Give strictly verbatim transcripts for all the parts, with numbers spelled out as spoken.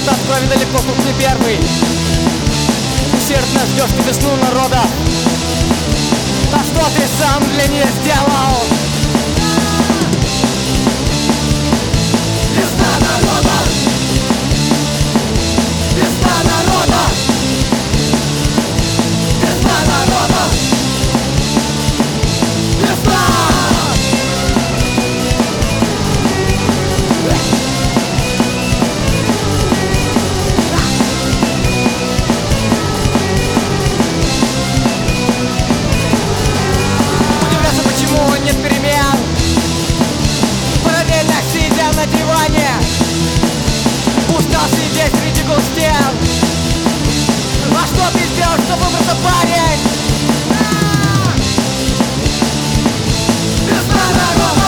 Нет, от крови далеко, тут не первый. Усердно ждешь ты весну народа. А что ты сам для нее сделал? Весна народа! Весна народа! Весна народа! Весна! Нет перемен. Параллельно сидя на диване, устал сидеть среди густен. А что ты сделал, чтобы выбраться, парень? Весна народа!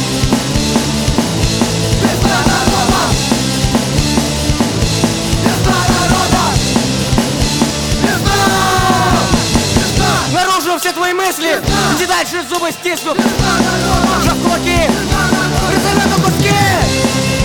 Весна народа! Весна народа! Весна! Весна! Наружу все твои мысли! Иди дальше, зубы стиснут! Сжав кулаки! Разорвет на куски!